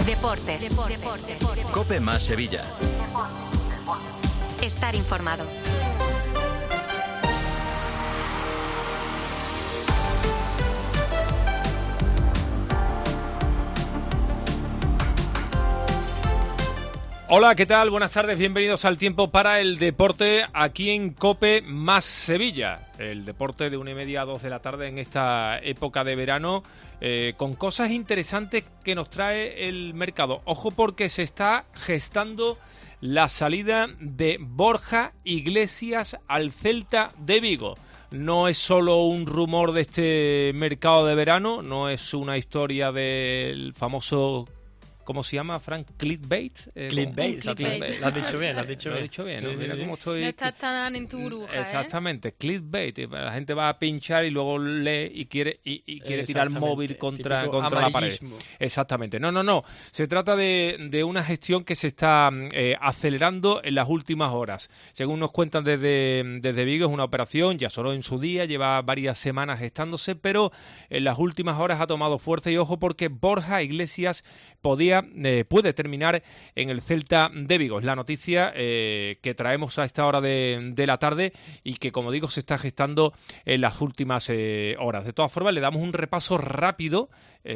Deportes. COPE más Sevilla. Estar informado. Hola, ¿qué tal? Buenas tardes, bienvenidos al Tiempo para el Deporte aquí en COPE más Sevilla. El deporte de 1:30 a 2 de la tarde en esta época de verano, con cosas interesantes que nos trae el mercado. Ojo, porque se está gestando la salida de Borja Iglesias al Celta de Vigo. No es solo un rumor de este mercado de verano, no es una historia del famoso... ¿Cómo se llama, Frank? ¿Clickbait? Clickbait. Lo has dicho bien, Lo he dicho bien, ¿no? Mira cómo estoy... No estás tan en tu burbuja, Exactamente, clickbait. La gente va a pinchar y luego lee y quiere tirar el móvil contra la pared. Exactamente. No. Se trata de una gestión que se está acelerando en las últimas horas. Según nos cuentan desde Vigo, es una operación, ya solo en su día, lleva varias semanas gestándose, pero en las últimas horas ha tomado fuerza y ojo porque Borja Iglesias puede terminar en el Celta de Vigo. Es la noticia que traemos a esta hora de la tarde y que, como digo, se está gestando en las últimas horas. De todas formas, le damos un repaso rápido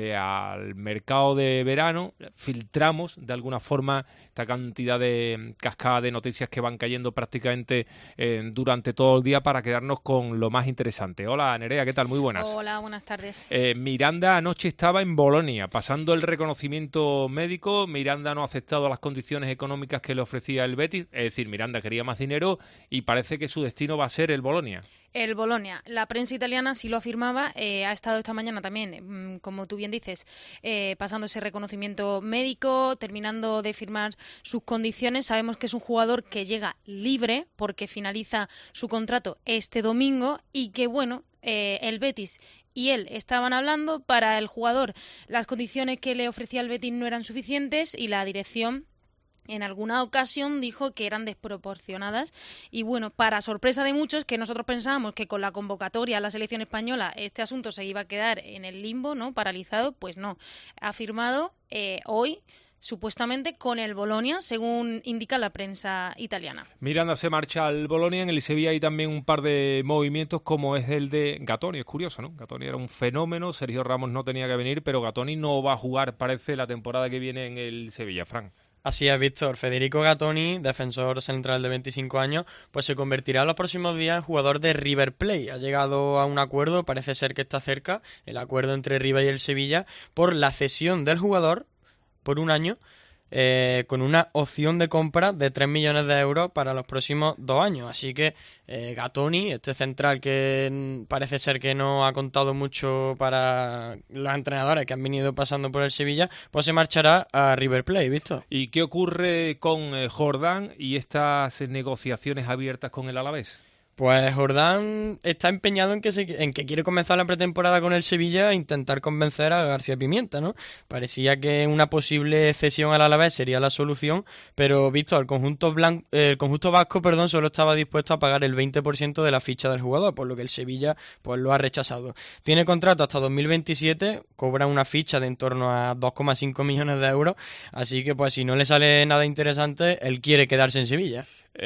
al mercado de verano, filtramos de alguna forma esta cantidad de cascada de noticias que van cayendo prácticamente durante todo el día para quedarnos con lo más interesante. Hola, Nerea, ¿qué tal? Muy buenas. Hola, buenas tardes. Miranda anoche estaba en Bolonia pasando el reconocimiento médico. Miranda no ha aceptado las condiciones económicas que le ofrecía el Betis, es decir, Miranda quería más dinero y parece que su destino va a ser el Bolonia. El Bolonia. La prensa italiana sí lo afirmaba, ha estado esta mañana también, como tú bien dices, pasando ese reconocimiento médico, terminando de firmar sus condiciones. Sabemos que es un jugador que llega libre porque finaliza su contrato este domingo y que, bueno, el Betis y él estaban hablando. Para el jugador las condiciones que le ofrecía el Betis no eran suficientes y la dirección en alguna ocasión dijo que eran desproporcionadas y bueno, para sorpresa de muchos, que nosotros pensábamos que con la convocatoria a la selección española este asunto se iba a quedar en el limbo, ¿no? Paralizado, pues no. Ha firmado hoy supuestamente con el Bolonia, según indica la prensa italiana. Miranda se marcha al Bolonia. En el Sevilla hay también un par de movimientos como es el de Gatoni. Es curioso, ¿no? Gatoni era un fenómeno, Sergio Ramos no tenía que venir, pero Gatoni no va a jugar, parece, la temporada que viene en el Sevilla. Fran. Así es, Víctor. Federico Gatoni, defensor central de 25 años, pues se convertirá en los próximos días en jugador de River Plate. Ha llegado a un acuerdo, parece ser que está cerca, el acuerdo entre River y el Sevilla, por la cesión del jugador por un año, con una opción de compra de 3 millones de euros para los próximos 2 años. Así que Gatoni, este central que parece ser que no ha contado mucho para los entrenadores que han venido pasando por el Sevilla, pues se marchará a River Plate, ¿visto? ¿Y qué ocurre con Jordán y estas negociaciones abiertas con el Alavés? Pues Jordán está empeñado en que quiere comenzar la pretemporada con el Sevilla e intentar convencer a García Pimienta, ¿no? Parecía que una posible cesión al Alavés sería la solución, pero visto el conjunto vasco, solo estaba dispuesto a pagar el 20% de la ficha del jugador, por lo que el Sevilla pues lo ha rechazado. Tiene contrato hasta 2027, cobra una ficha de en torno a 2,5 millones de euros, así que pues si no le sale nada interesante, él quiere quedarse en Sevilla.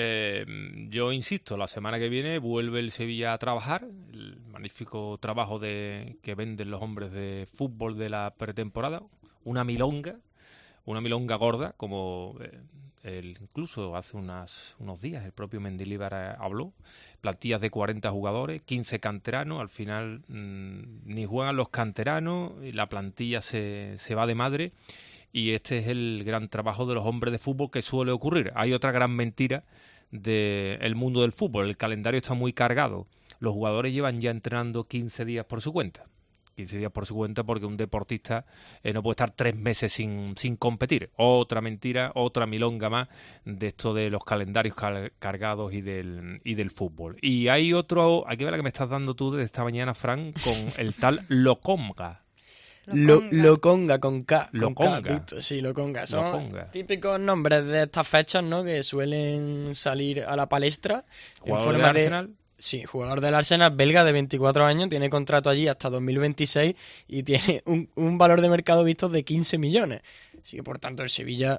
Yo insisto, la semana que viene vuelve el Sevilla a trabajar, el magnífico trabajo que venden los hombres de fútbol de la pretemporada, una milonga gorda, como incluso hace unos días el propio Mendilibar habló, plantillas de 40 jugadores, 15 canteranos, al final ni juegan los canteranos y la plantilla se va de madre. Y este es el gran trabajo de los hombres de fútbol que suele ocurrir. Hay otra gran mentira del mundo del fútbol. El calendario está muy cargado. Los jugadores llevan ya entrenando 15 días por su cuenta. 15 días por su cuenta porque un deportista no puede estar 3 meses sin competir. Otra mentira, otra milonga más de esto de los calendarios cargados y del fútbol. Y hay otro, aquí ve la que me estás dando tú desde esta mañana, Fran, con el tal Lokonga. Lokonga con K. Lokonga. Sí, Lokonga. Son típicos nombres de estas fechas, ¿no? Que suelen salir a la palestra. ¿Jugador del Arsenal? Sí, jugador del Arsenal, belga de 24 años, tiene contrato allí hasta 2026 y tiene un valor de mercado visto de 15 millones. Así que por tanto el Sevilla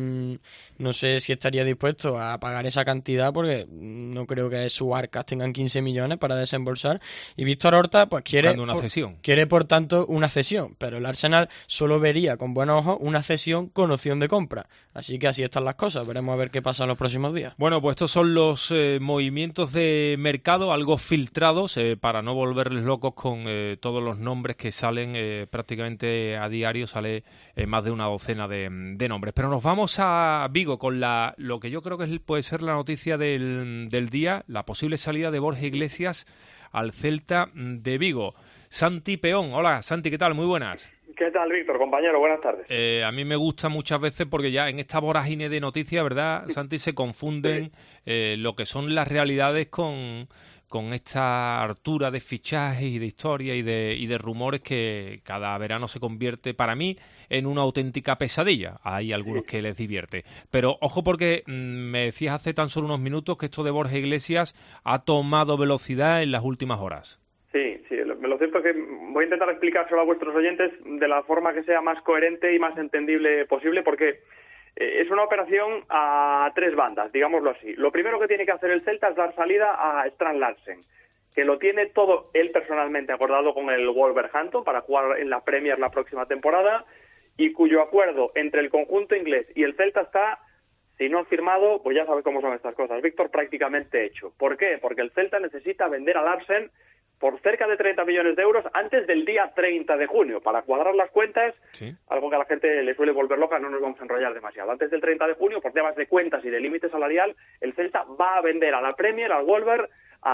no sé si estaría dispuesto a pagar esa cantidad, porque no creo que sus arcas tengan 15 millones para desembolsar. Y Víctor Horta pues quiere por tanto una cesión, pero el Arsenal solo vería con buenos ojos una cesión con opción de compra. Así que así están las cosas, veremos a ver qué pasa en los próximos días. Bueno, pues estos son los movimientos de mercado, algo filtrados, para no volverles locos con todos los nombres que salen prácticamente a diario, sale más de una docena de nombres. Pero nos vamos a Vigo con lo que yo creo que puede ser la noticia del día, la posible salida de Borja Iglesias al Celta de Vigo. Santi Peón, hola Santi, ¿qué tal? Muy buenas. ¿Qué tal, Víctor, compañero? Buenas tardes. A mí me gusta muchas veces porque ya en esta vorágine de noticias, ¿verdad, Santi? Se confunden lo que son las realidades con esta hartura de fichajes y de historias y de rumores que cada verano se convierte, para mí, en una auténtica pesadilla. Hay algunos que les divierte. Pero ojo, porque me decías hace tan solo unos minutos que esto de Borja Iglesias ha tomado velocidad en las últimas horas. Sí, lo cierto es que voy a intentar explicárselo a vuestros oyentes de la forma que sea más coherente y más entendible posible, porque es una operación a tres bandas, digámoslo así. Lo primero que tiene que hacer el Celta es dar salida a Strand Larsen, que lo tiene todo él personalmente acordado con el Wolverhampton para jugar en la Premier la próxima temporada, y cuyo acuerdo entre el conjunto inglés y el Celta está, si no firmado, pues ya sabes cómo son estas cosas, Víctor, prácticamente hecho. ¿Por qué? Porque el Celta necesita vender a Larsen por cerca de 30 millones de euros antes del día 30 de junio. Para cuadrar las cuentas, sí, algo que a la gente le suele volver loca, no nos vamos a enrollar demasiado. Antes del 30 de junio, por temas de cuentas y de límite salarial, el Celta va a vender a la Premier, al Wolver,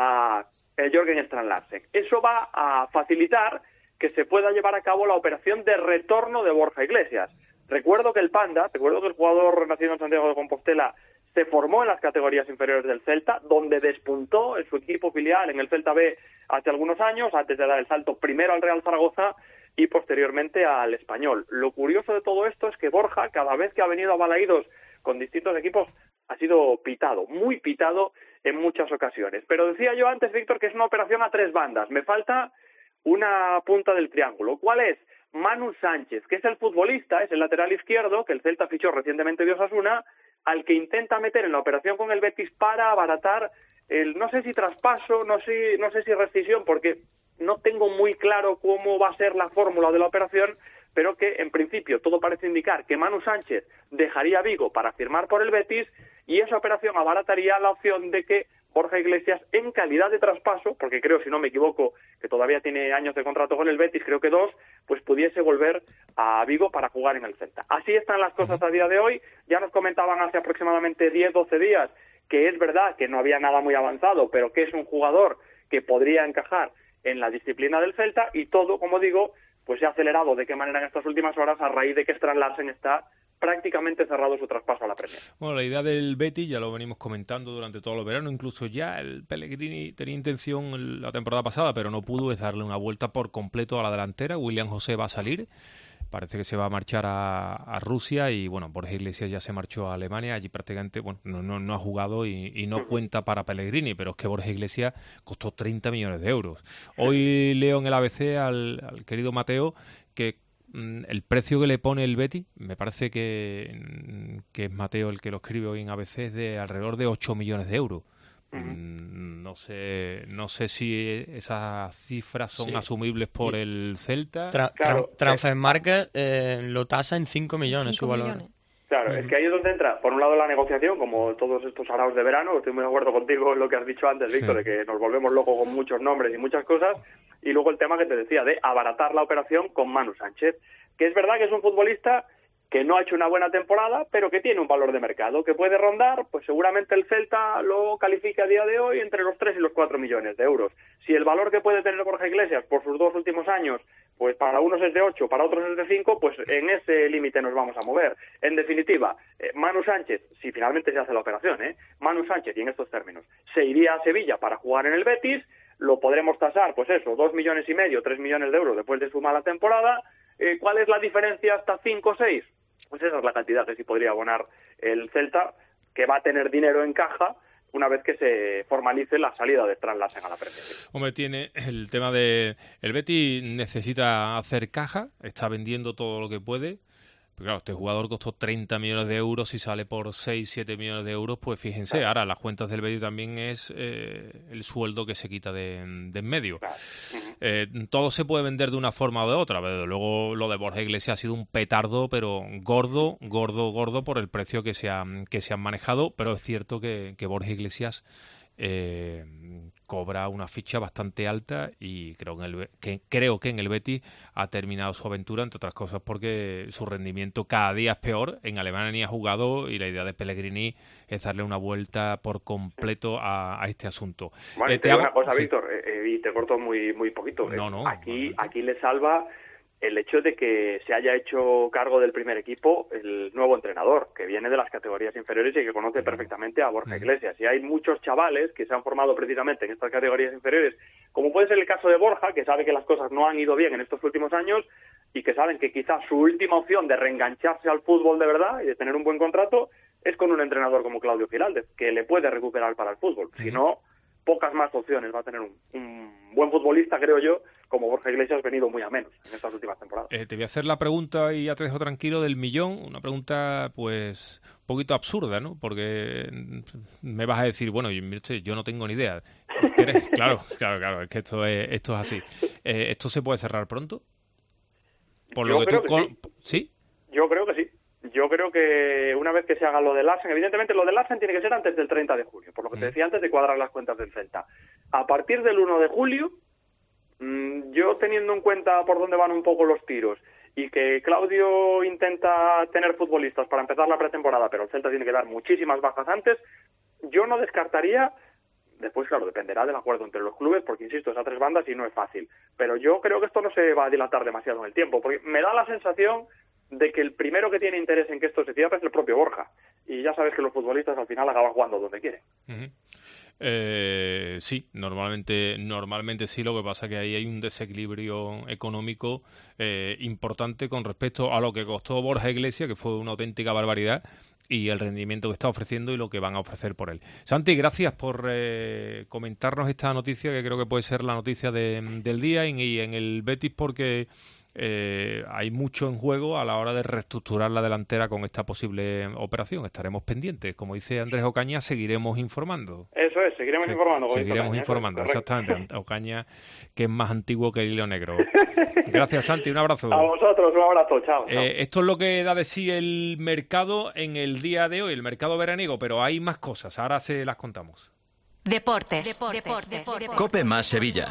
a Jørgen Strand Larsen. Eso va a facilitar que se pueda llevar a cabo la operación de retorno de Borja Iglesias. Recuerdo que el jugador nacido en Santiago de Compostela se formó en las categorías inferiores del Celta, donde despuntó en su equipo filial en el Celta B hace algunos años, antes de dar el salto primero al Real Zaragoza y posteriormente al Español. Lo curioso de todo esto es que Borja, cada vez que ha venido a Balaídos con distintos equipos, ha sido pitado, muy pitado en muchas ocasiones. Pero decía yo antes, Víctor, que es una operación a tres bandas. Me falta una punta del triángulo. ¿Cuál es? Manu Sánchez, que es el futbolista, es el lateral izquierdo, que el Celta fichó recientemente de Osasuna, al que intenta meter en la operación con el Betis para abaratar el, no sé si traspaso, no sé si rescisión, porque no tengo muy claro cómo va a ser la fórmula de la operación, pero que en principio todo parece indicar que Manu Sánchez dejaría Vigo para firmar por el Betis, y esa operación abarataría la opción de que Borja Iglesias, en calidad de traspaso, porque creo, si no me equivoco, que todavía tiene años de contrato con el Betis, creo que 2, pues pudiese volver a Vigo para jugar en el Celta. Así están las cosas a día de hoy. Ya nos comentaban hace aproximadamente 10-12 días que es verdad que no había nada muy avanzado, pero que es un jugador que podría encajar en la disciplina del Celta, y todo, como digo, pues se ha acelerado de qué manera en estas últimas horas a raíz de que Strand Larsen está prácticamente cerrado su traspaso a la Premier. Bueno, la idea del Betis ya lo venimos comentando durante todo el verano, incluso ya el Pellegrini tenía intención la temporada pasada, pero no pudo, es darle una vuelta por completo a la delantera. William José va a salir, parece que se va a marchar a Rusia, y bueno, Borja Iglesias ya se marchó a Alemania, allí prácticamente no ha jugado y no cuenta para Pellegrini, pero es que Borja Iglesias costó 30 millones de euros. Hoy leo en el ABC al querido Mateo que el precio que le pone el Betis, me parece que es Mateo el que lo escribe hoy en ABC, es de alrededor de 8 millones de euros. No sé si esas cifras son asumibles por el Celta. Transfermarkt lo tasa en 5 millones su valor. Claro, es que ahí es donde entra, por un lado, la negociación, como todos estos araos de verano. Estoy muy de acuerdo contigo en lo que has dicho antes, Víctor, de que nos volvemos locos con muchos nombres y muchas cosas. Y luego el tema que te decía de abaratar la operación con Manu Sánchez, que es verdad que es un futbolista que no ha hecho una buena temporada, pero que tiene un valor de mercado, que puede rondar, pues seguramente el Celta lo califica a día de hoy entre los 3 y los 4 millones de euros. Si el valor que puede tener Borja Iglesias por sus 2 últimos años, pues para unos es de 8, para otros es de 5, pues en ese límite nos vamos a mover. En definitiva, Manu Sánchez, si finalmente se hace la operación, Manu Sánchez, y en estos términos, se iría a Sevilla para jugar en el Betis, lo podremos tasar, pues eso, 2,5 millones, 3 millones de euros después de su mala temporada. ¿Cuál es la diferencia hasta 5 o 6? Pues esa es la cantidad que sí podría abonar el Celta, que va a tener dinero en caja una vez que se formalice la salida de Strand Larsen a la Premier. Hombre, tiene el tema de... El Betis necesita hacer caja, está vendiendo todo lo que puede, Pero claro, este jugador costó 30 millones de euros y sale por 6, 7 millones de euros, pues fíjense, ahora las cuentas del Betis también es el sueldo que se quita de en medio. Todo se puede vender de una forma o de otra, pero luego lo de Borja Iglesias ha sido un petardo, pero gordo por el precio que se han manejado, pero es cierto que Borja Iglesias cobra una ficha bastante alta y creo que en el Betis ha terminado su aventura, entre otras cosas porque su rendimiento cada día es peor. En Alemania ni ha jugado y la idea de Pellegrini es darle una vuelta por completo a este asunto. Bueno, te digo una cosa, sí. Víctor, y te corto muy poquito. Aquí le salva el hecho de que se haya hecho cargo del primer equipo el nuevo entrenador, que viene de las categorías inferiores y que conoce perfectamente a Borja Iglesias. Y hay muchos chavales que se han formado precisamente en estas categorías inferiores, como puede ser el caso de Borja, que sabe que las cosas no han ido bien en estos últimos años y que saben que quizás su última opción de reengancharse al fútbol de verdad y de tener un buen contrato es con un entrenador como Claudio Giraldez, que le puede recuperar para el fútbol. Si no, pocas más opciones va a tener un buen futbolista, creo yo, como Borja Iglesias, venido muy a menos en estas últimas temporadas. Te voy a hacer la pregunta y ya te dejo tranquilo del millón, una pregunta pues un poquito absurda, ¿no? Porque me vas a decir, bueno, yo no tengo ni idea. Claro, es que esto es así. ¿Esto se puede cerrar pronto? Por lo que tú ¿Sí? Yo creo que sí. Yo creo que una vez que se haga lo del Larsen, evidentemente lo del Larsen tiene que ser antes del 30 de julio, por lo que te decía antes de cuadrar las cuentas del Celta. A partir del 1 de julio, yo teniendo en cuenta por dónde van un poco los tiros y que Claudio intenta tener futbolistas para empezar la pretemporada, pero el Celta tiene que dar muchísimas bajas antes, yo no descartaría. Después, claro, dependerá del acuerdo entre los clubes, porque, insisto, es a 3 bandas y no es fácil. Pero yo creo que esto no se va a dilatar demasiado en el tiempo, porque me da la sensación de que el primero que tiene interés en que esto se cierre es el propio Borja. Y ya sabes que los futbolistas al final acaban jugando donde quieren. Sí, normalmente sí, lo que pasa es que ahí hay un desequilibrio económico importante con respecto a lo que costó Borja Iglesias, que fue una auténtica barbaridad, y el rendimiento que está ofreciendo y lo que van a ofrecer por él. Santi, gracias por comentarnos esta noticia, que creo que puede ser la noticia del día y en el Betis, porque hay mucho en juego a la hora de reestructurar la delantera con esta posible operación. Estaremos pendientes. Como dice Andrés Ocaña, seguiremos informando. Eso es, seguiremos informando. Seguiremos informando, exactamente. Ocaña, que es más antiguo que el hilo negro. Gracias, Santi, un abrazo. A vosotros, un abrazo, chao. Esto es lo que da de sí el mercado en el día de hoy, el mercado veraniego, pero hay más cosas, ahora se las contamos. Deportes. COPE más Sevilla.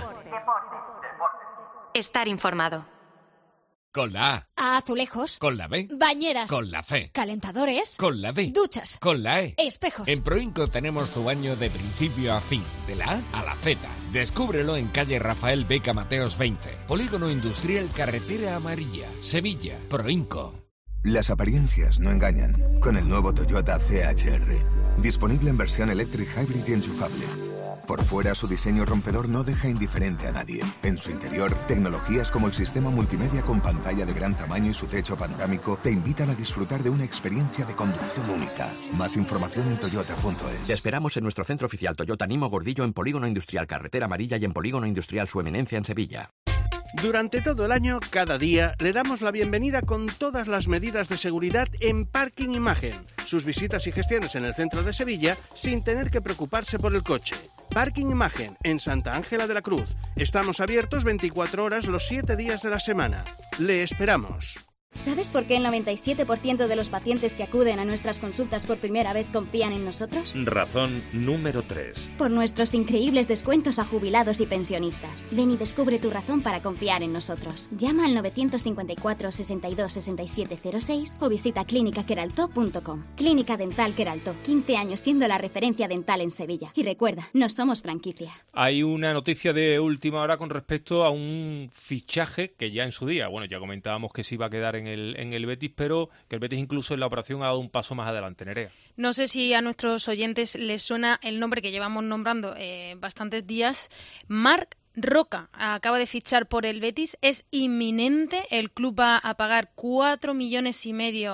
Estar informado. Con la A. Azulejos. Con la B. Bañeras. Con la C. Calentadores. Con la D. Duchas. Con la E. Espejos. En Proinco tenemos tu baño de principio a fin, de la A a la Z. Descúbrelo en calle Rafael Beca Mateos 20, Polígono Industrial Carretera Amarilla, Sevilla. Proinco. Las apariencias no engañan. Con el nuevo Toyota CHR. Disponible en versión electric hybrid y enchufable. Por fuera, su diseño rompedor no deja indiferente a nadie. En su interior, tecnologías como el sistema multimedia con pantalla de gran tamaño y su techo panorámico te invitan a disfrutar de una experiencia de conducción única. Más información en toyota.es. Te esperamos en nuestro centro oficial Toyota Nimo Gordillo en Polígono Industrial Carretera Amarilla y en Polígono Industrial Su Eminencia en Sevilla. Durante todo el año, cada día, le damos la bienvenida con todas las medidas de seguridad en Parking Imagen. Sus visitas y gestiones en el centro de Sevilla sin tener que preocuparse por el coche. Parking Imagen, en Santa Ángela de la Cruz. Estamos abiertos 24 horas los 7 días de la semana. Le esperamos. ¿Sabes por qué el 97% de los pacientes que acuden a nuestras consultas por primera vez confían en nosotros? Razón número 3. Por nuestros increíbles descuentos a jubilados y pensionistas. Ven y descubre tu razón para confiar en nosotros. Llama al 954 62 67 06 o visita clínicaqueraltó.com. Clínica Dental Queraltó, 15 años siendo la referencia dental en Sevilla. Y recuerda, no somos franquicia. Hay una noticia de última hora con respecto a un fichaje que ya en su día, bueno, ya comentábamos que se iba a quedar en el Betis, pero que el Betis incluso en la operación ha dado un paso más adelante. Nerea. No sé si a nuestros oyentes les suena el nombre que llevamos nombrando bastantes días. Marc Roca acaba de fichar por el Betis, es inminente, el club va a pagar 4,5 millones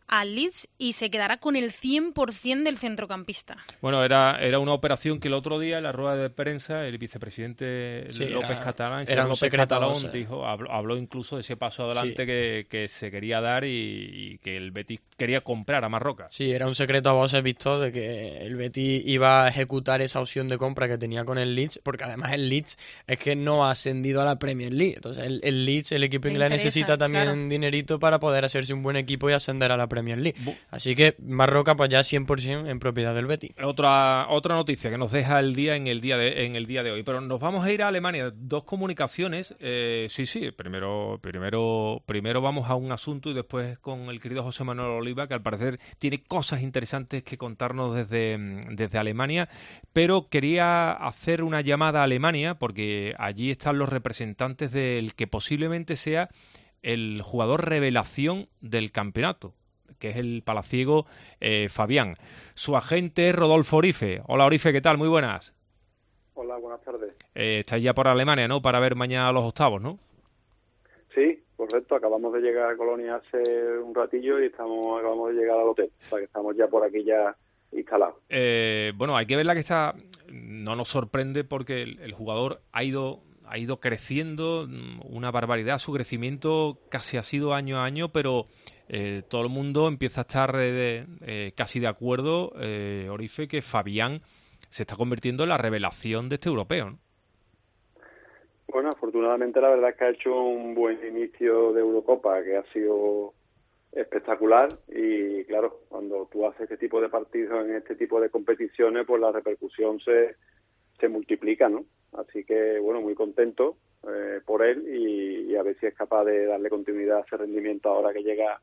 al Leeds y se quedará con el 100% del centrocampista. Bueno, era una operación que el otro día en la rueda de prensa el vicepresidente López Catalán, habló incluso de ese paso adelante que se quería dar y que el Betis quería comprar a Marroca. Sí, era un secreto a voces visto de que el Betis iba a ejecutar esa opción de compra que tenía con el Leeds, porque además el Leeds es que no ha ascendido a la Premier League. Entonces el Leeds, el equipo inglés, necesita también dinerito para poder hacerse un buen equipo y ascender a la Premier League. Así que Marroca pues ya 100% en propiedad del Betis. Otra noticia que nos deja el día en el día de hoy. Pero nos vamos a ir a Alemania. 2 comunicaciones. Sí. Primero vamos a un asunto y después con el querido José Manuel Oliva, que al parecer tiene cosas interesantes que contarnos desde Alemania. Pero quería hacer una llamada a Alemania porque allí están los representantes del que posiblemente sea el jugador revelación del campeonato, que es el palaciego Fabián. Su agente es Rodolfo Orife. Hola Orife, ¿qué tal? Muy buenas. Hola, buenas tardes. Estáis ya por Alemania, ¿no? Para ver mañana los octavos, ¿no? Sí, correcto. Acabamos de llegar a Colonia hace un ratillo y acabamos de llegar al hotel. O sea que estamos ya por aquí ya instalados. Bueno, hay que ver la que está. No nos sorprende porque el jugador ha ido creciendo una barbaridad. Su crecimiento casi ha sido año a año, pero todo el mundo empieza a estar casi de acuerdo, Orife, que Fabián se está convirtiendo en la revelación de este europeo, ¿no? Bueno, afortunadamente la verdad es que ha hecho un buen inicio de Eurocopa, que ha sido espectacular, y claro, cuando tú haces este tipo de partidos en este tipo de competiciones, pues la repercusión se multiplica, ¿no? Así que, bueno, muy contento por él y a ver si es capaz de darle continuidad a ese rendimiento ahora que llega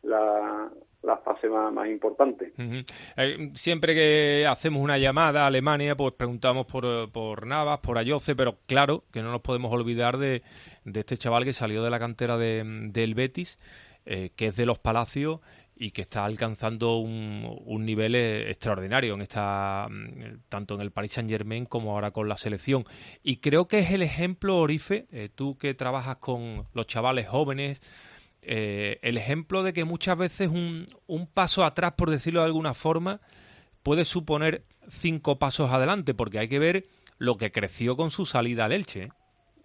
la fase más importante. Siempre que hacemos una llamada a Alemania, pues preguntamos por Navas, por Ayoce, pero claro que no nos podemos olvidar de este chaval que salió de la cantera del Betis, que es de Los Palacios y que está alcanzando un nivel extraordinario tanto en el Paris Saint-Germain como ahora con la selección. Y creo que es el ejemplo, Orife, tú que trabajas con los chavales jóvenes, el ejemplo de que muchas veces un paso atrás, por decirlo de alguna forma, puede suponer 5 pasos adelante, porque hay que ver lo que creció con su salida al Elche, ¿eh?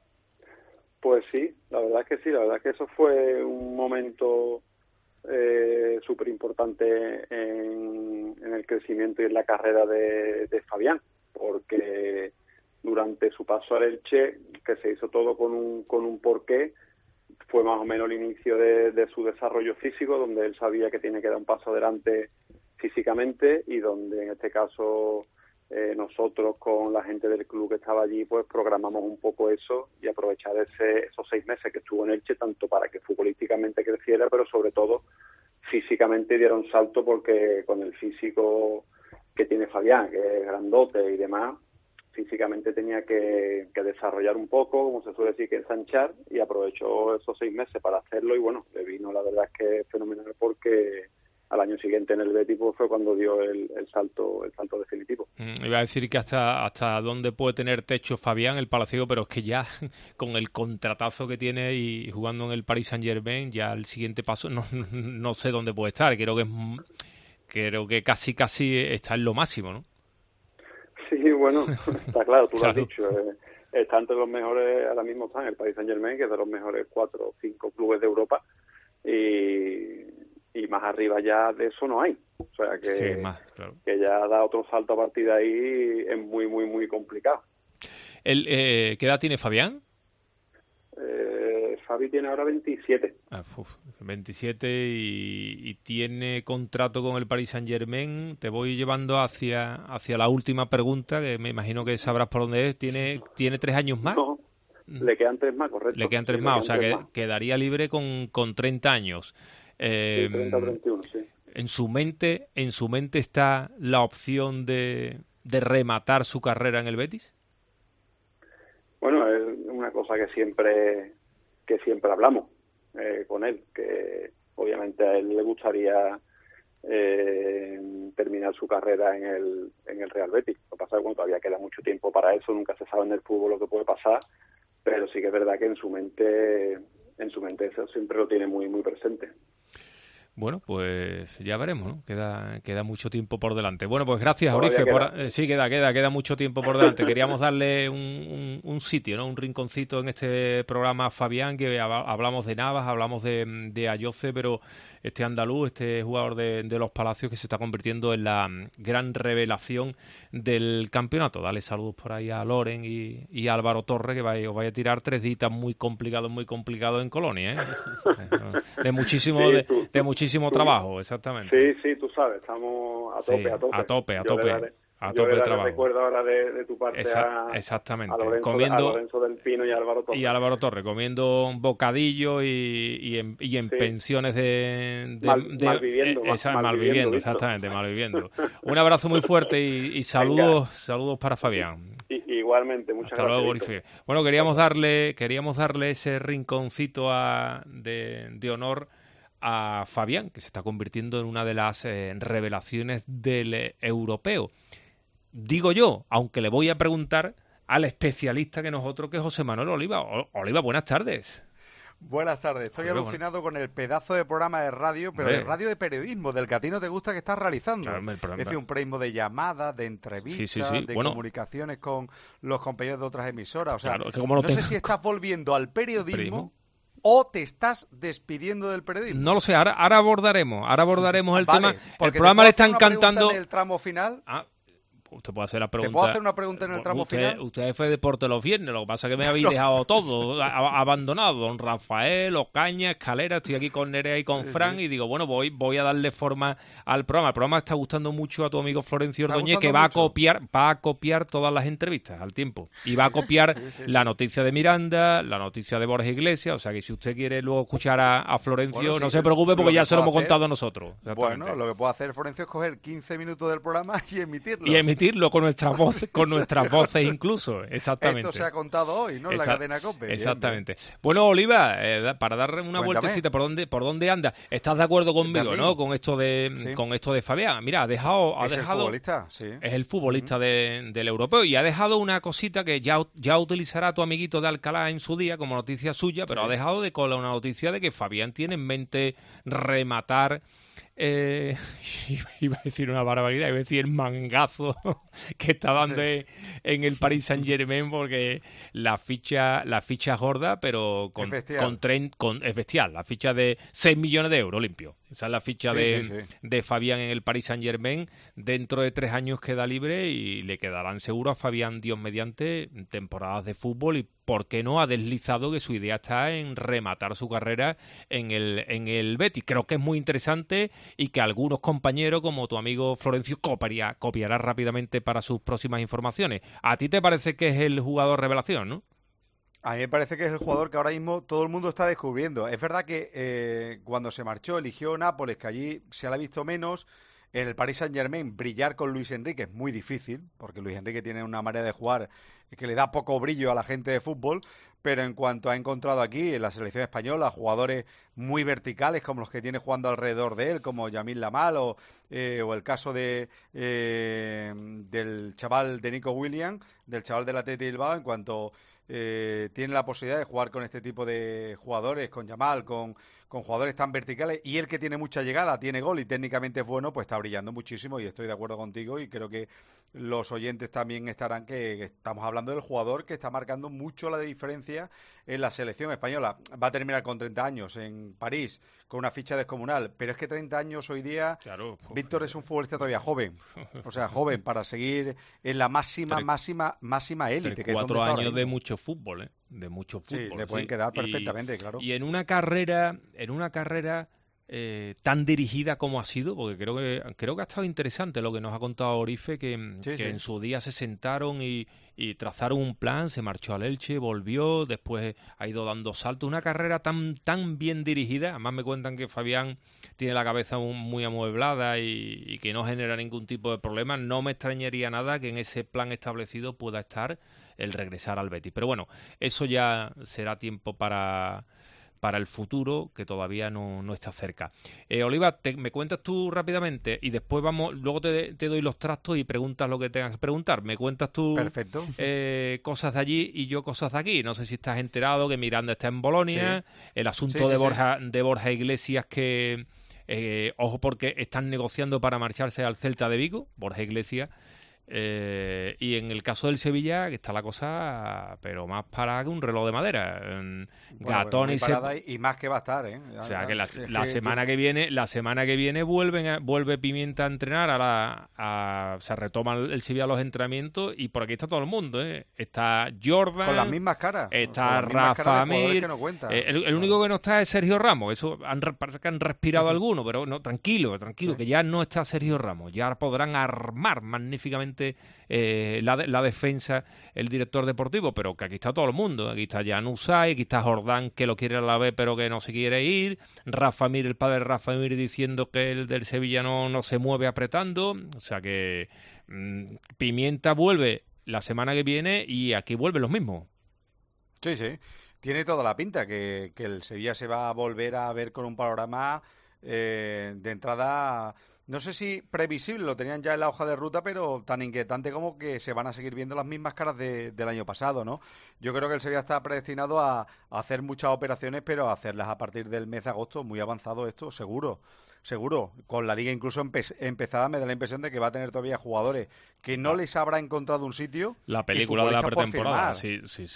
Pues sí, la verdad es que sí, la verdad es que eso fue un momento súper importante en el crecimiento y en la carrera de Fabián, porque durante su paso al Elche, que se hizo todo con un porqué, fue más o menos el inicio de su desarrollo físico, donde él sabía que tiene que dar un paso adelante físicamente y donde en este caso nosotros con la gente del club que estaba allí pues programamos un poco eso y aprovechar esos 6 meses que estuvo en Elche, tanto para que futbolísticamente creciera, pero sobre todo físicamente diera un salto, porque con el físico que tiene Fabián, que es grandote y demás, físicamente tenía que desarrollar un poco, como se suele decir, que ensanchar, y aprovechó esos 6 meses para hacerlo y bueno, le vino la verdad es que fenomenal, porque al año siguiente en el Betis pues, fue cuando dio el salto definitivo. Iba a decir que hasta dónde puede tener techo Fabián, el palaciego, pero es que ya con el contratazo que tiene y jugando en el Paris Saint-Germain, ya el siguiente paso no sé dónde puede estar. Creo que casi está en lo máximo, ¿no? Sí, bueno, está claro, tú lo has dicho. Está entre los mejores, ahora mismo está en el Paris Saint-Germain, que es de los mejores 4 o 5 clubes de Europa, y más arriba ya de eso no hay. O sea que, sí, claro, que ya da otro salto a partir de ahí es muy, muy, muy complicado. ¿Qué edad tiene Fabián? Fabi tiene ahora 27. 27 y tiene contrato con el Paris Saint-Germain. Te voy llevando hacia la última pregunta, que me imagino que sabrás por dónde es. ¿Tiene 3 años más? No, le quedan 3 más, correcto. Le quedan 3 más, o sea que quedaría libre con 30 años. Sí, 30 o 31, sí. En su mente está la opción de rematar su carrera en el Betis. Bueno, es una cosa que siempre hablamos con él, que obviamente a él le gustaría terminar su carrera en el Real Betis. Lo que pasa es que todavía queda mucho tiempo para eso, nunca se sabe en el fútbol lo que puede pasar, pero sí que es verdad que en su mente eso siempre lo tiene muy, muy presente. Bueno, pues ya veremos, ¿no? Queda mucho tiempo por delante. Bueno, pues gracias, Todavía Orife. Sí, queda mucho tiempo por delante. Queríamos darle un sitio, ¿no? Un rinconcito en este programa a Fabián, que hablamos de Navas, hablamos de Ayoce, pero este andaluz, este jugador de los Palacios, que se está convirtiendo en la gran revelación del campeonato. Dale saludos por ahí a Loren y a Álvaro Torres, que os vaya a tirar 3 días muy complicados en Colonia, ¿eh? de muchísimo trabajo, exactamente. Sí, tú sabes, estamos a tope de trabajo. Recuerdo ahora de tu parte exactamente. a Lorenzo del Pino y a Álvaro Torres. Y Álvaro Torres, comiendo un bocadillo y en pensiones malviviendo, exactamente, malviviendo. Un abrazo muy fuerte y saludos para Fabián. Igualmente, muchas gracias. Hasta luego, Orife. Bueno, queríamos darle ese rinconcito de honor a Fabián, que se está convirtiendo en una de las revelaciones del europeo. Digo yo, aunque le voy a preguntar al especialista que nosotros, que es José Manuel Oliva. Oliva, buenas tardes. Buenas tardes. Estoy alucinado con el pedazo de programa de radio, pero de radio de periodismo, del que a ti no te gusta, que estás realizando. Claro, es decir, un periodismo de llamadas, de entrevistas, de comunicaciones con los compañeros de otras emisoras. O sea, claro, no sé si estás volviendo al periodismo o te estás despidiendo del periodismo. No lo sé, ahora abordaremos el tema. El programa le está encantando. En el tramo final. Usted puede hacer la pregunta. ¿Te puedo hacer una pregunta en el tramo final? Usted fue deporte los viernes, lo que pasa es que me habéis dejado todo abandonado. Don Rafael, Ocaña, Escalera, estoy aquí con Nerea y con Fran y digo, bueno, voy a darle forma al programa. El programa está gustando mucho a tu amigo Florencio Ordóñez, que va a copiar todas las entrevistas al tiempo. Y va a copiar la noticia de Miranda, la noticia de Borja Iglesias, o sea que si usted quiere luego escuchar a Florencio, no se preocupe porque ya se lo hemos contado nosotros. Bueno, lo que puedo hacer, Florencio, es coger 15 minutos del programa y emitirlo. Con nuestras voces incluso, exactamente. Esto se ha contado hoy, ¿no? En la cadena COPE. Exactamente. Bien. Bueno, Oliva, para darle una vueltecita, ¿por dónde anda? ¿Estás de acuerdo conmigo, no? Con esto de Fabián. Mira, el futbolista, sí. Es el futbolista del europeo y ha dejado una cosita que ya utilizará tu amiguito de Alcalá en su día como noticia suya, pero ha dejado de cola una noticia de que Fabián tiene en mente rematar. Iba a decir una barbaridad, iba a decir el mangazo que está dando en el Paris Saint-Germain, porque la ficha gorda, pero es bestial, la ficha de 6 millones de euros limpio. Esa es la ficha de Fabián en el Paris Saint-Germain. Dentro de 3 años queda libre y le quedarán seguro a Fabián, Dios mediante, temporadas de fútbol, y por qué no ha deslizado que su idea está en rematar su carrera en el Betis. Creo que es muy interesante y que algunos compañeros, como tu amigo Florencio, copiará rápidamente para sus próximas informaciones. ¿A ti te parece que es el jugador revelación, no? A mí me parece que es el jugador que ahora mismo todo el mundo está descubriendo. Es verdad que cuando se marchó eligió Nápoles, que allí se la ha visto menos. En el Paris Saint-Germain brillar con Luis Enrique es muy difícil, porque Luis Enrique tiene una manera de jugar que le da poco brillo a la gente de fútbol, pero en cuanto ha encontrado aquí en la selección española jugadores muy verticales como los que tiene jugando alrededor de él, como Yamil Lamal o el caso del chaval de Nico Williams, del chaval del Athletic Bilbao, en cuanto tiene la posibilidad de jugar con este tipo de jugadores, con Yamal, con jugadores tan verticales, y él que tiene mucha llegada, tiene gol y técnicamente es bueno, pues está brillando muchísimo, y estoy de acuerdo contigo, y creo que los oyentes también estarán que estamos hablando del jugador que está marcando mucho la diferencia en la selección española. Va a terminar con 30 años en París, con una ficha descomunal, pero es que 30 años hoy día, Víctor es un futbolista todavía joven, o sea, joven para seguir en la máxima élite. 4 años de mucho fútbol, de mucho fútbol. Sí, le pueden quedar perfectamente, claro. Y en una carrera tan dirigida como ha sido, porque creo que ha estado interesante lo que nos ha contado Orife, que en su día se sentaron y trazaron un plan, se marchó al Elche, volvió, después ha ido dando saltos. Una carrera tan bien dirigida. Además me cuentan que Fabián tiene la cabeza muy amueblada y que no genera ningún tipo de problema. No me extrañaría nada que en ese plan establecido pueda estar el regresar al Betis. Pero bueno, eso ya será tiempo para el futuro, que todavía no está cerca. Oliva, me cuentas tú rápidamente y después luego te doy los trastos y preguntas lo que tengas que preguntar. Me cuentas tú cosas de allí y yo cosas de aquí. No sé si estás enterado que Miranda está en Bolonia, el asunto de Borja Iglesias, que Ojo porque están negociando para marcharse al Celta de Vigo, Borja Iglesias. Y en el caso del Sevilla está la cosa pero más parada que un reloj de madera. Gatoni y más que va a estar, o sea que la semana que viene vuelve Pimienta a entrenar, se retoma el Sevilla los entrenamientos y por aquí está todo el mundo, está Jordan con las mismas caras, está Rafa Mir, no el único que no está es Sergio Ramos. Eso parece que han respirado algunos, pero no, tranquilo, que ya no está Sergio Ramos, ya podrán armar magníficamente la defensa el director deportivo, pero que aquí está todo el mundo. Aquí está Jan Usay, aquí está Jordán, que lo quiere a la vez pero que no se quiere ir, Rafa Mir, el padre de Rafa Mir, diciendo que el del Sevilla no se mueve apretando. O sea que Pimienta vuelve la semana que viene y aquí vuelven los mismos. Sí, tiene toda la pinta que el Sevilla se va a volver a ver con un panorama de entrada. No sé si previsible, lo tenían ya en la hoja de ruta, pero tan inquietante como que se van a seguir viendo las mismas caras del año pasado, ¿no? Yo creo que el Sevilla está predestinado a hacer muchas operaciones, pero a hacerlas a partir del mes de agosto, muy avanzado esto, seguro. Con la liga incluso empezada me da la impresión de que va a tener todavía jugadores que no les habrá encontrado un sitio. La película de la pretemporada, sí.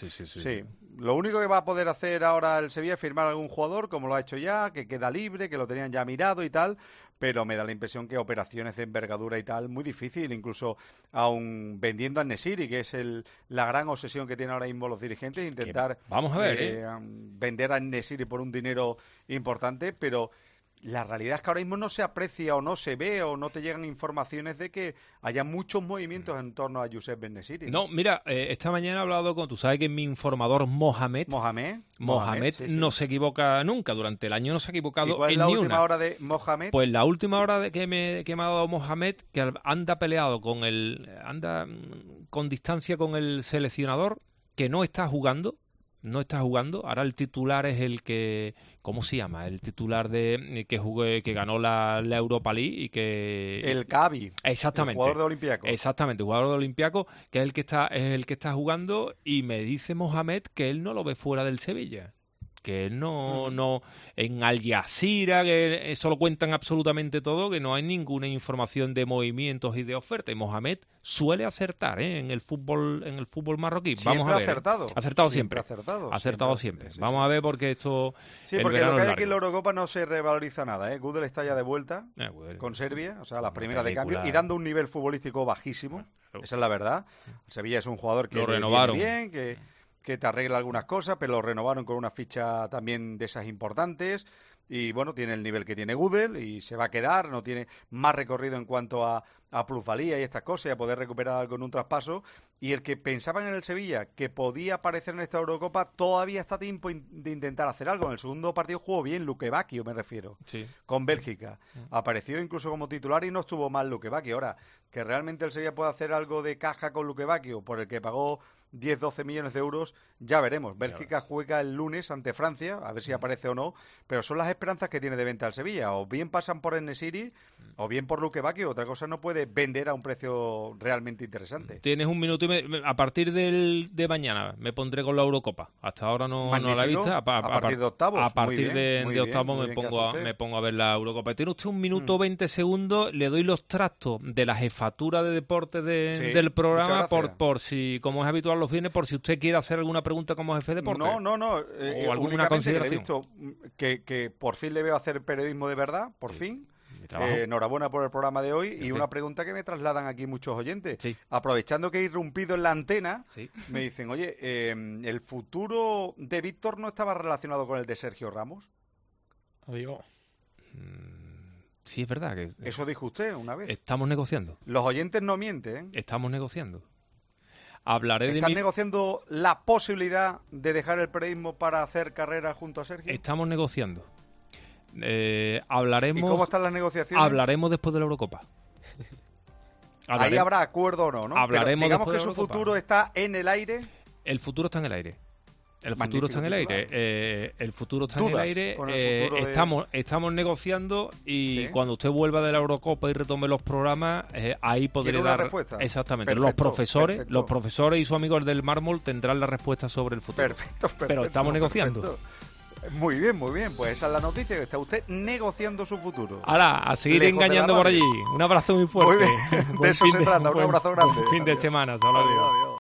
Lo único que va a poder hacer ahora el Sevilla es firmar a algún jugador, como lo ha hecho ya, que queda libre, que lo tenían ya mirado y tal, pero me da la impresión que operaciones de envergadura y tal, muy difícil, incluso aún vendiendo a Nesiri, que es la gran obsesión que tienen ahora mismo los dirigentes, intentar vamos a ver, vender a Nesiri por un dinero importante, pero la realidad es que ahora mismo no se aprecia o no se ve o no te llegan informaciones de que haya muchos movimientos en torno a Youssef Ben-Nesyri. No, mira, esta mañana he hablado con, tú sabes que mi informador Mohamed sí. No se equivoca nunca, durante el año no se ha equivocado. ¿Y cuál es la última hora de Mohamed? Pues la última hora que me ha dado Mohamed, que anda peleado con distancia con el seleccionador, que no está jugando. Ahora el titular es el que, ¿cómo se llama? El titular que ganó la Europa League y que el Cavi, exactamente, el jugador de Olympiacos. Exactamente, el jugador de Olympiacos, que es el que está jugando, y me dice Mohamed que él no lo ve fuera del Sevilla. Que no en Al Jazeera, que eso lo cuentan absolutamente todo, que no hay ninguna información de movimientos y de ofertas. Y Mohamed suele acertar en el fútbol marroquí. Vamos a ver. Acertado siempre. Vamos a ver, porque esto. Sí, porque lo que hay aquí en la Eurocopa no se revaloriza nada, Gudel está ya de vuelta con Serbia, o sea, las primeras de cambio, y dando un nivel futbolístico bajísimo. Esa es la verdad. El Sevilla es un jugador que lo renovaron bien, que te arregla algunas cosas, pero lo renovaron con una ficha también de esas importantes, y bueno, tiene el nivel que tiene Gudel y se va a quedar, no tiene más recorrido en cuanto a plusvalía y estas cosas, y a poder recuperar algo en un traspaso, y el que pensaban en el Sevilla que podía aparecer en esta Eurocopa, todavía está a tiempo de intentar hacer algo. En el segundo partido jugó bien Luque Bacchio, me refiero, con Bélgica. Apareció incluso como titular y no estuvo mal Luque Bacchio. Ahora, que realmente el Sevilla puede hacer algo de caja con Luque Bacchio, por el que pagó 10-12 millones de euros, ya veremos. Bélgica juega el lunes ante Francia, a ver si aparece o no, pero son las esperanzas que tiene de venta al Sevilla. O bien pasan por En-Nesyri, o bien por Luque Bacchio. Otra cosa no puede vender a un precio realmente interesante. Tienes un minuto y medio. A partir de mañana me pondré con la Eurocopa. Hasta ahora no la he visto. A partir de octavos. A partir de octavos me pongo a ver la Eurocopa. Tiene usted un minuto 20 segundos. Le doy los trastos de la jefatura de deportes del programa por si, como es habitual los viernes, por si usted quiere hacer alguna pregunta como jefe de deporte. No. O alguna consideración. Que he visto que por fin le veo hacer periodismo de verdad, por fin. Enhorabuena por el programa de hoy. Y una pregunta que me trasladan aquí muchos oyentes. Aprovechando que he irrumpido en la antena, me dicen, oye, ¿el futuro de Víctor no estaba relacionado con el de Sergio Ramos? Digo. Sí, es verdad. Eso dijo usted una vez. Estamos negociando. Los oyentes no mienten, Estamos negociando. ¿Están negociando la posibilidad de dejar el periodismo para hacer carrera junto a Sergio? Estamos negociando. Hablaremos. ¿Y cómo están las negociaciones? Hablaremos después de la Eurocopa. Ahí habrá acuerdo o no, ¿no? Hablaremos. Pero digamos que su futuro está en el aire. El futuro está en el aire. El futuro está en el aire. Estamos negociando y cuando usted vuelva de la Eurocopa y retome los programas, ahí podré dar respuesta. Exactamente. Perfecto, los profesores y sus amigos del mármol tendrán la respuesta sobre el futuro. Perfecto. Pero estamos negociando. Muy bien, muy bien. Pues esa es la noticia, que está usted negociando su futuro. Ahora, a seguir Lejos engañando de la por radio. allí. Un abrazo muy fuerte. Muy bien. De eso se trata. Un abrazo grande. Fin de semana. Hasta luego. Adiós, adiós.